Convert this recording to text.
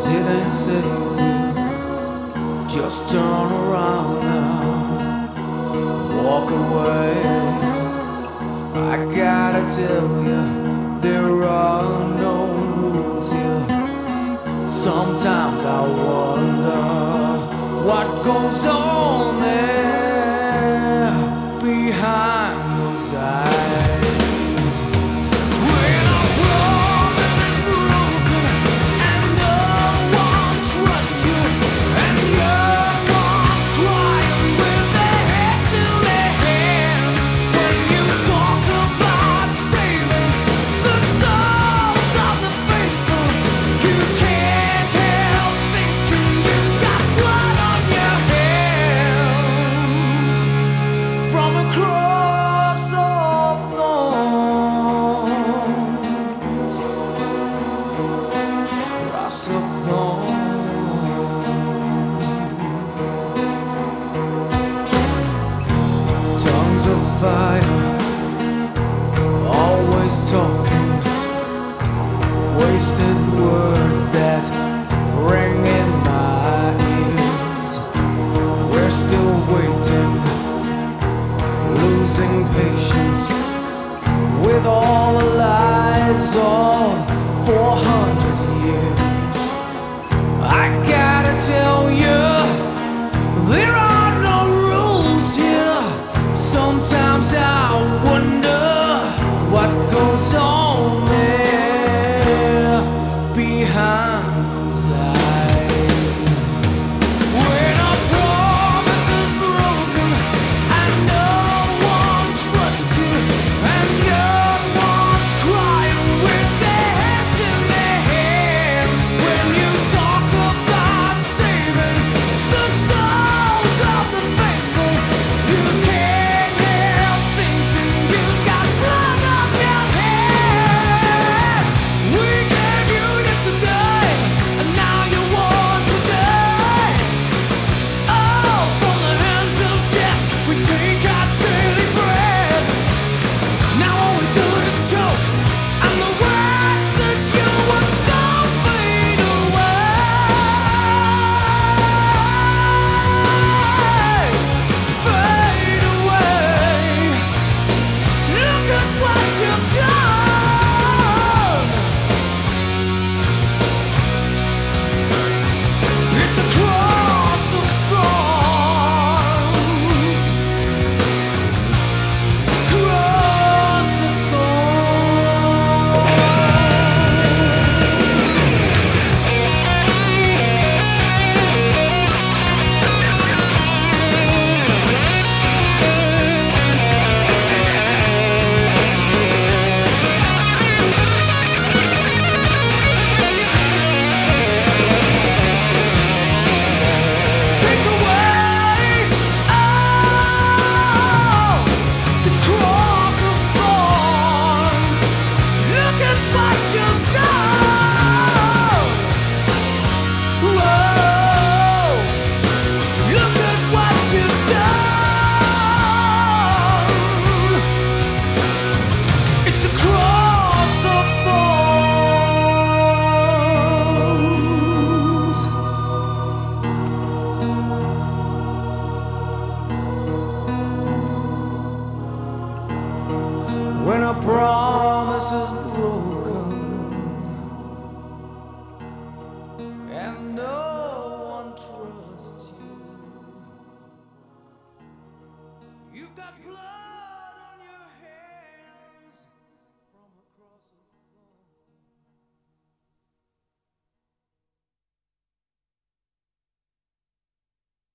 didn't save you. Just turn around now, walk away. I gotta tell you, there are no rules here. Sometimes I wonder what goes on there behind those eyes. When a promise is broken and no one trusts you, and young ones crying with their heads in their hands, when you talk about saving the souls of the faithful, you can't help thinking you've got blood on your hands from a cross of thorns. Cross of thorns. Tongues of fire, always talking, wasted words that ring in my ears. We're still waiting, losing patience with all the lies of 400 years. I gotta tell you, there are no rules here. Sometimes I wonder what goes on there behind those eyes. When a promise is broken and no one trusts you, and young ones crying with their heads in their hands, when you talk about saving the souls of the faithful, you can't help thinking you've got blood on your hands. We gave you yesterday, and now you want today. Oh, from the hands of death we take our daily bread. Now all we do is choke, and the words that you once spoke fade away, fade away. Look at what you've done. It's a cross of thorns. Cross of thorns. Take away all this cross of thorns. Look at what you've done. Whoa, look at what you've done. It's a cross of thorns. When a promise is broken and no one trusts you, you've got blood.